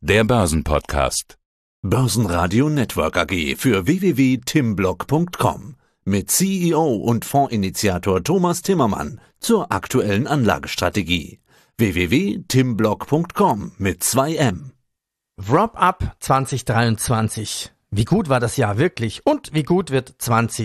der Börsenpodcast. Börsenradio Network AG für www.timblock.com mit CEO und Fondsinitiator Thomas Timmermann zur aktuellen Anlagestrategie. www.timblock.com mit 2M. Wrap-up 2023. Wie gut war das Jahr wirklich und wie gut wird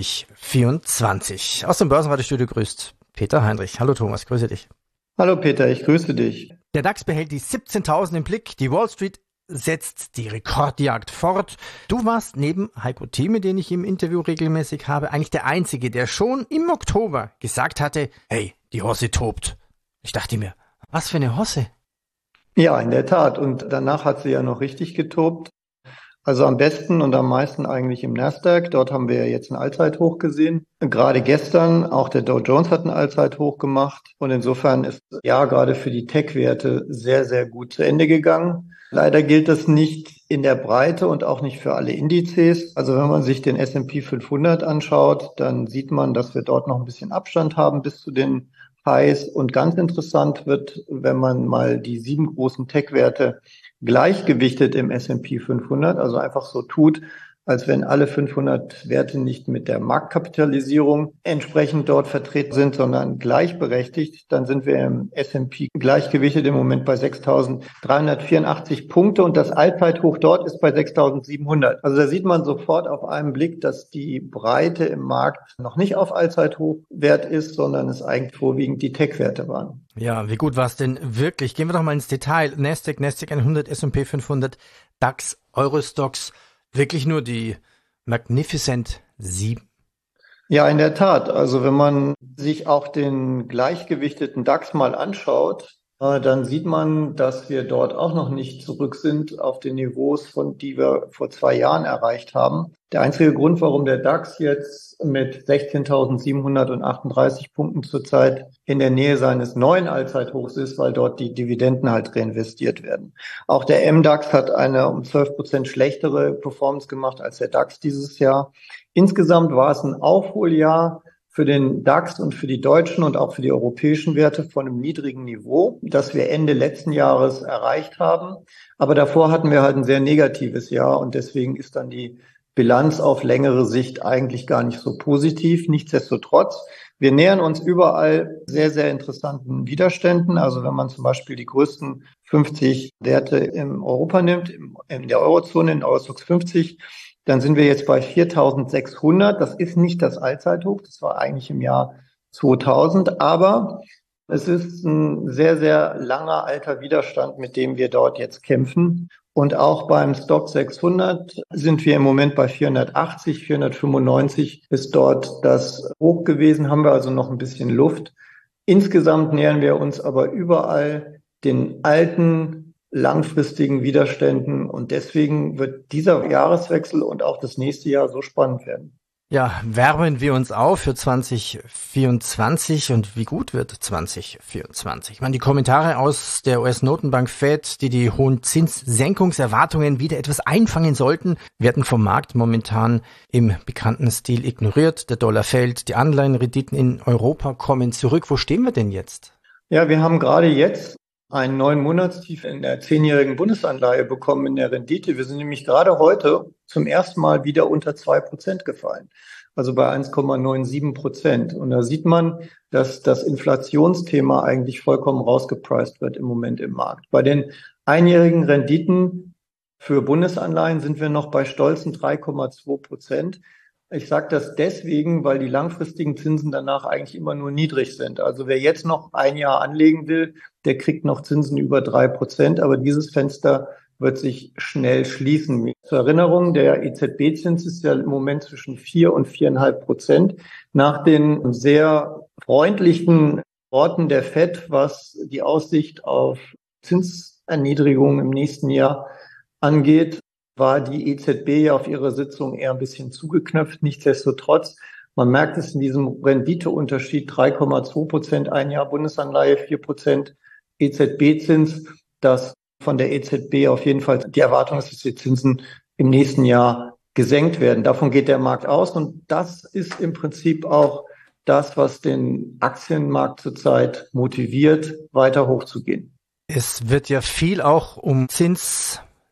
2024? Aus dem Börsenradiostudio grüßt Peter Heinrich. Hallo Thomas, grüße dich. Hallo Peter, ich grüße dich. Der DAX behält die 17.000 im Blick, die Wall Street setzt die Rekordjagd fort. Du warst neben Heiko Thieme, den ich im Interview regelmäßig habe, eigentlich der Einzige, der schon im Oktober gesagt hatte, hey, die Hosse tobt. Ich dachte mir, was für eine Hosse? Ja, in der Tat. Und danach hat sie ja noch richtig getobt. Also am besten und am meisten eigentlich im Nasdaq. Dort haben wir ja jetzt ein Allzeithoch gesehen. Gerade gestern, auch der Dow Jones hat ein Allzeithoch gemacht. Und insofern ist ja gerade für die Tech-Werte sehr, sehr gut zu Ende gegangen. Leider gilt das nicht in der Breite und auch nicht für alle Indizes. Also wenn man sich den S&P 500 anschaut, dann sieht man, dass wir dort noch ein bisschen Abstand haben bis zu den Highs. Und ganz interessant wird, wenn man mal die 7 großen Tech-Werte gleichgewichtet im S&P 500, also einfach so tut, als wenn alle 500 Werte nicht mit der Marktkapitalisierung entsprechend dort vertreten sind, sondern gleichberechtigt, dann sind wir im S&P gleichgewichtet im Moment bei 6.384 Punkte und das Allzeithoch dort ist bei 6.700. Also da sieht man sofort auf einen Blick, dass die Breite im Markt noch nicht auf Allzeithochwert ist, sondern es eigentlich vorwiegend die Tech-Werte waren. Ja, wie gut war es denn wirklich? Gehen wir doch mal ins Detail. Nasdaq 100, S&P 500, DAX, Eurostoxx. Wirklich nur die Magnificent 7? Ja, in der Tat. Also wenn man sich auch den gleichgewichteten DAX mal anschaut, dann sieht man, dass wir dort auch noch nicht zurück sind auf den Niveaus, die wir vor 2 Jahren erreicht haben. Der einzige Grund, warum der DAX jetzt mit 16.738 Punkten zurzeit in der Nähe seines neuen Allzeithochs ist, weil dort die Dividenden halt reinvestiert werden. Auch der MDAX hat eine um 12% schlechtere Performance gemacht als der DAX dieses Jahr. Insgesamt war es ein Aufholjahr für den DAX und für die deutschen und auch für die europäischen Werte von einem niedrigen Niveau, das wir Ende letzten Jahres erreicht haben. Aber davor hatten wir halt ein sehr negatives Jahr und deswegen ist dann die Bilanz auf längere Sicht eigentlich gar nicht so positiv. Nichtsdestotrotz, wir nähern uns überall sehr, sehr interessanten Widerständen. Also wenn man zum Beispiel die größten 50 Werte in Europa nimmt, in der Eurozone, in Eurostoxx 50, dann sind wir jetzt bei 4.600. Das ist nicht das Allzeithoch, das war eigentlich im Jahr 2000, aber es ist ein sehr, sehr langer alter Widerstand, mit dem wir dort jetzt kämpfen. Und auch beim Stoxx 600 sind wir im Moment bei 480, 495 ist dort das Hoch gewesen, haben wir also noch ein bisschen Luft. Insgesamt nähern wir uns aber überall den alten langfristigen Widerständen und deswegen wird dieser Jahreswechsel und auch das nächste Jahr so spannend werden. Ja, wärmen wir uns auf für 2024 und wie gut wird 2024? Ich meine, die Kommentare aus der US-Notenbank Fed, die hohen Zinssenkungserwartungen wieder etwas einfangen sollten, werden vom Markt momentan im bekannten Stil ignoriert. Der Dollar fällt, die Anleihenrenditen in Europa kommen zurück. Wo stehen wir denn jetzt? Ja, wir haben gerade jetzt einen neuen Monatstief in der 10-jährigen Bundesanleihe bekommen in der Rendite. Wir sind nämlich gerade heute zum ersten Mal wieder unter 2% gefallen, also bei 1,97%. Und da sieht man, dass das Inflationsthema eigentlich vollkommen rausgepriced wird im Moment im Markt. Bei den einjährigen Renditen für Bundesanleihen sind wir noch bei stolzen 3,2%. Ich sage das deswegen, weil die langfristigen Zinsen danach eigentlich immer nur niedrig sind. Also wer jetzt noch ein Jahr anlegen will, der kriegt noch Zinsen über 3%, aber dieses Fenster wird sich schnell schließen. Zur Erinnerung, der EZB-Zins ist ja im Moment zwischen 4 und 4,5%. Nach den sehr freundlichen Worten der Fed, was die Aussicht auf Zinserniedrigung im nächsten Jahr angeht, war die EZB ja auf ihrer Sitzung eher ein bisschen zugeknöpft. Nichtsdestotrotz, man merkt es in diesem Renditeunterschied 3,2% ein Jahr Bundesanleihe, 4% EZB-Zins, dass von der EZB auf jeden Fall die Erwartung ist, dass die Zinsen im nächsten Jahr gesenkt werden. Davon geht der Markt aus und das ist im Prinzip auch das, was den Aktienmarkt zurzeit motiviert, weiter hochzugehen. Es wird ja viel auch um Zins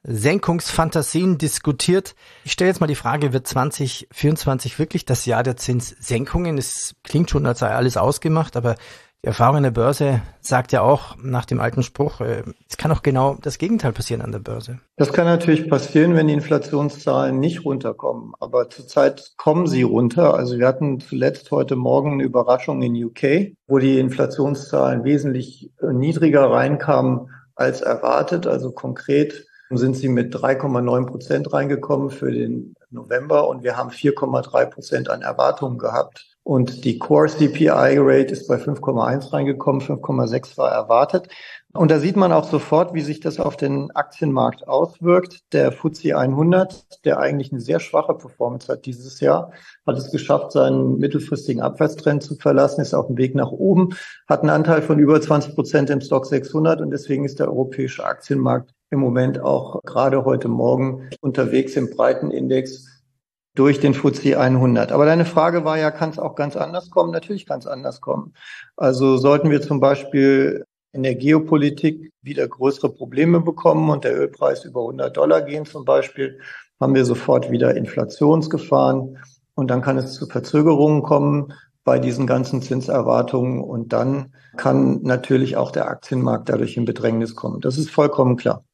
Zinssenkungsfantasien diskutiert. Ich stelle jetzt mal die Frage, wird 2024 wirklich das Jahr der Zinssenkungen? Es klingt schon, als sei alles ausgemacht, aber die Erfahrung an der Börse sagt ja auch nach dem alten Spruch, es kann auch genau das Gegenteil passieren an der Börse. Das kann natürlich passieren, wenn die Inflationszahlen nicht runterkommen. Aber zurzeit kommen sie runter. Also wir hatten zuletzt heute Morgen eine Überraschung in UK, wo die Inflationszahlen wesentlich niedriger reinkamen als erwartet. Also konkret sind sie mit 3,9% reingekommen für den November und wir haben 4,3% an Erwartungen gehabt. Und die Core CPI-Rate ist bei 5,1 reingekommen, 5,6 war erwartet. Und da sieht man auch sofort, wie sich das auf den Aktienmarkt auswirkt. Der FTSE 100, der eigentlich eine sehr schwache Performance hat dieses Jahr, hat es geschafft, seinen mittelfristigen Abwärtstrend zu verlassen, ist auf dem Weg nach oben, hat einen Anteil von über 20% im Stock 600 und deswegen ist der europäische Aktienmarkt im Moment auch gerade heute Morgen unterwegs im breiten Index durch den FTSE 100. Aber deine Frage war ja, kann es auch ganz anders kommen? Natürlich kann es anders kommen. Also sollten wir zum Beispiel in der Geopolitik wieder größere Probleme bekommen und der Ölpreis über $100 gehen zum Beispiel, haben wir sofort wieder Inflationsgefahren und dann kann es zu Verzögerungen kommen bei diesen ganzen Zinserwartungen und dann kann natürlich auch der Aktienmarkt dadurch in Bedrängnis kommen. Das ist vollkommen klar.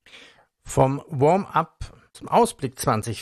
Vom Warm-up zum Ausblick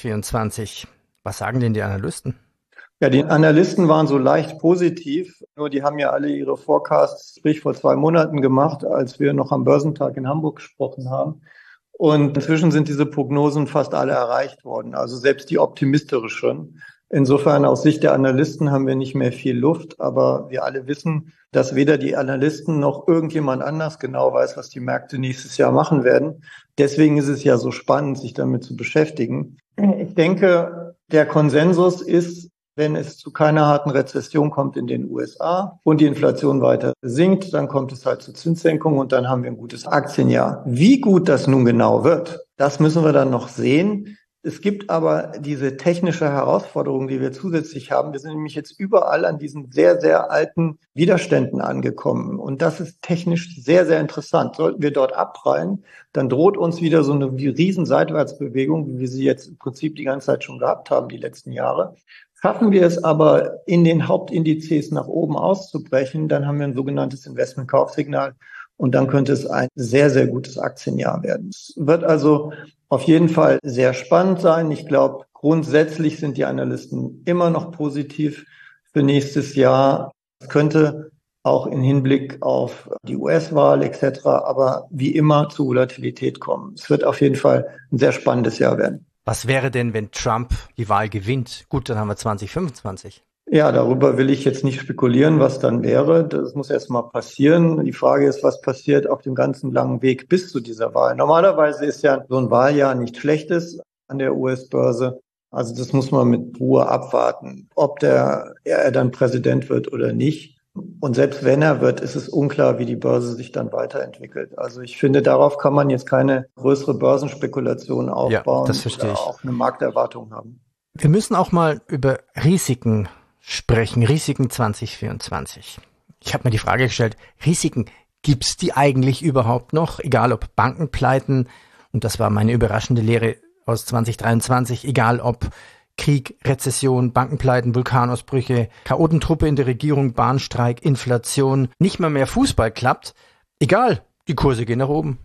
2024. Was sagen denn die Analysten? Ja, die Analysten waren so leicht positiv, nur die haben ja alle ihre Forecasts, sprich vor 2 Monaten gemacht, als wir noch am Börsentag in Hamburg gesprochen haben. Und inzwischen sind diese Prognosen fast alle erreicht worden, also selbst die optimistischeren. Insofern aus Sicht der Analysten haben wir nicht mehr viel Luft, aber wir alle wissen, dass weder die Analysten noch irgendjemand anders genau weiß, was die Märkte nächstes Jahr machen werden. Deswegen ist es ja so spannend, sich damit zu beschäftigen. Ich denke, der Konsensus ist, wenn es zu keiner harten Rezession kommt in den USA und die Inflation weiter sinkt, dann kommt es halt zu Zinssenkungen und dann haben wir ein gutes Aktienjahr. Wie gut das nun genau wird, das müssen wir dann noch sehen. Es gibt aber diese technische Herausforderung, die wir zusätzlich haben. Wir sind nämlich jetzt überall an diesen sehr, sehr alten Widerständen angekommen. Und das ist technisch sehr, sehr interessant. Sollten wir dort abprallen, dann droht uns wieder so eine riesen Seitwärtsbewegung, wie wir sie jetzt im Prinzip die ganze Zeit schon gehabt haben, die letzten Jahre. Schaffen wir es aber, in den Hauptindizes nach oben auszubrechen, dann haben wir ein sogenanntes Investmentkaufsignal. Und dann könnte es ein sehr, sehr gutes Aktienjahr werden. Es wird also auf jeden Fall sehr spannend sein. Ich glaube, grundsätzlich sind die Analysten immer noch positiv für nächstes Jahr. Es könnte auch im Hinblick auf die US-Wahl etc., aber wie immer zu Volatilität kommen. Es wird auf jeden Fall ein sehr spannendes Jahr werden. Was wäre denn, wenn Trump die Wahl gewinnt? Gut, dann haben wir 2025. Ja, darüber will ich jetzt nicht spekulieren, was dann wäre. Das muss erst mal passieren. Die Frage ist, was passiert auf dem ganzen langen Weg bis zu dieser Wahl. Normalerweise ist ja so ein Wahljahr nichts Schlechtes an der US-Börse. Also das muss man mit Ruhe abwarten, ob er dann Präsident wird oder nicht. Und selbst wenn er wird, ist es unklar, wie die Börse sich dann weiterentwickelt. Also ich finde, darauf kann man jetzt keine größere Börsenspekulation aufbauen, das verstehe ich. Oder auch eine Markterwartung haben. Wir müssen auch mal über Risiken sprechen, Risiken 2024. Ich habe mir die Frage gestellt, Risiken, gibt's die eigentlich überhaupt noch? Egal ob Bankenpleiten, und das war meine überraschende Lehre aus 2023, egal ob Krieg, Rezession, Bankenpleiten, Vulkanausbrüche, Chaotentruppe in der Regierung, Bahnstreik, Inflation, nicht mal mehr Fußball klappt. Egal, die Kurse gehen nach oben.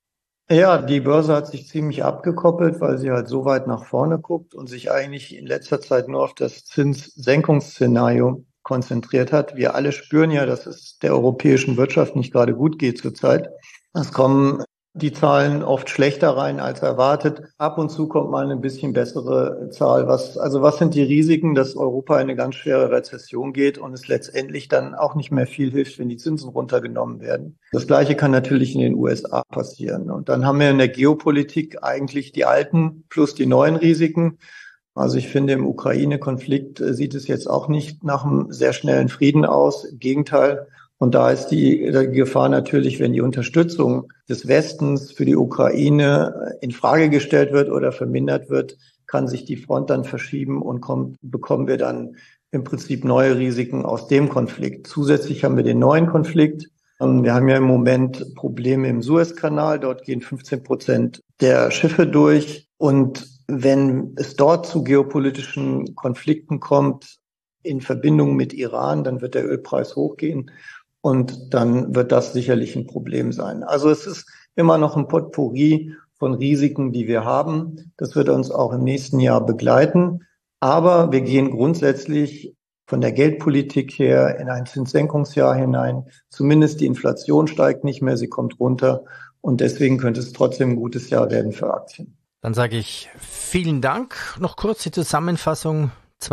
Ja, die Börse hat sich ziemlich abgekoppelt, weil sie halt so weit nach vorne guckt und sich eigentlich in letzter Zeit nur auf das Zinssenkungsszenario konzentriert hat. Wir alle spüren ja, dass es der europäischen Wirtschaft nicht gerade gut geht zurzeit. Es kommen die Zahlen oft schlechter rein als erwartet. Ab und zu kommt mal ein bisschen bessere Zahl. Was sind die Risiken, dass Europa in eine ganz schwere Rezession geht und es letztendlich dann auch nicht mehr viel hilft, wenn die Zinsen runtergenommen werden? Das Gleiche kann natürlich in den USA passieren. Und dann haben wir in der Geopolitik eigentlich die alten plus die neuen Risiken. Also ich finde, im Ukraine-Konflikt sieht es jetzt auch nicht nach einem sehr schnellen Frieden aus. Im Gegenteil. Und da ist die Gefahr natürlich, wenn die Unterstützung des Westens für die Ukraine in Frage gestellt wird oder vermindert wird, kann sich die Front dann verschieben und bekommen wir dann im Prinzip neue Risiken aus dem Konflikt. Zusätzlich haben wir den neuen Konflikt. Wir haben ja im Moment Probleme im Suezkanal. Dort gehen 15% der Schiffe durch. Und wenn es dort zu geopolitischen Konflikten kommt, in Verbindung mit Iran, dann wird der Ölpreis hochgehen und dann wird das sicherlich ein Problem sein. Also es ist immer noch ein Potpourri von Risiken, die wir haben. Das wird uns auch im nächsten Jahr begleiten. Aber wir gehen grundsätzlich von der Geldpolitik her in ein Zinssenkungsjahr hinein. Zumindest die Inflation steigt nicht mehr, sie kommt runter. Und deswegen könnte es trotzdem ein gutes Jahr werden für Aktien. Dann sage ich vielen Dank. Noch kurz die Zusammenfassung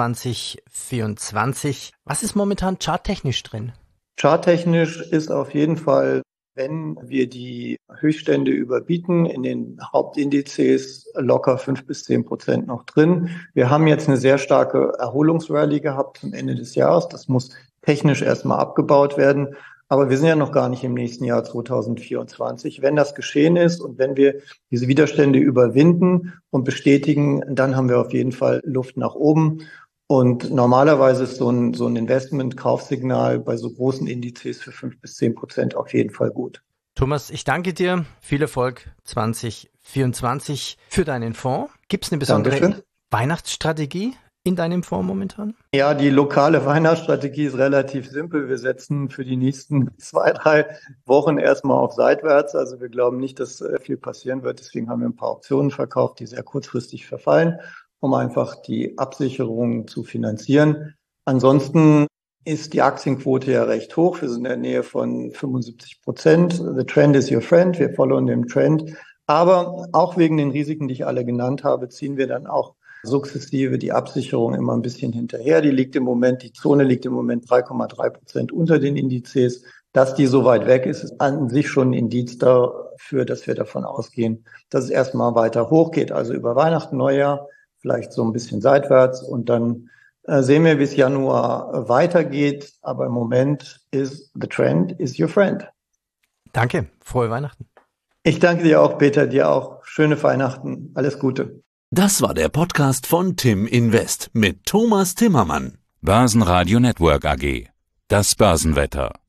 2024. Was ist momentan charttechnisch drin? Charttechnisch ist auf jeden Fall, wenn wir die Höchststände überbieten, in den Hauptindizes locker 5-10% noch drin. Wir haben jetzt eine sehr starke Erholungsrallye gehabt zum Ende des Jahres. Das muss technisch erstmal abgebaut werden. Aber wir sind ja noch gar nicht im nächsten Jahr 2024. Wenn das geschehen ist und wenn wir diese Widerstände überwinden und bestätigen, dann haben wir auf jeden Fall Luft nach oben. Und normalerweise ist so ein Investment-Kaufsignal bei so großen Indizes für 5-10% auf jeden Fall gut. Thomas, ich danke dir. Viel Erfolg 2024 für deinen Fonds. Gibt es eine besondere Weihnachtsstrategie in deinem Fonds momentan? Ja, die lokale Weihnachtsstrategie ist relativ simpel. Wir setzen für die nächsten 2-3 Wochen erstmal auf seitwärts. Also wir glauben nicht, dass viel passieren wird. Deswegen haben wir ein paar Optionen verkauft, die sehr kurzfristig verfallen, um einfach die Absicherung zu finanzieren. Ansonsten ist die Aktienquote ja recht hoch. Wir sind in der Nähe von 75%. The trend is your friend. Wir folgen dem Trend. Aber auch wegen den Risiken, die ich alle genannt habe, ziehen wir dann auch sukzessive die Absicherung immer ein bisschen hinterher. Die Zone liegt im Moment 3,3% unter den Indizes. Dass die so weit weg ist, ist an sich schon ein Indiz dafür, dass wir davon ausgehen, dass es erstmal weiter hochgeht. Also über Weihnachten, Neujahr, vielleicht so ein bisschen seitwärts und dann sehen wir, wie es Januar weitergeht. Aber im Moment ist the trend is your friend. Danke, frohe Weihnachten. Ich danke dir auch, Peter, dir auch. Schöne Weihnachten, alles Gute. Das war der Podcast von Tim Invest mit Thomas Timmermann. Börsenradio Network AG. Das Börsenwetter.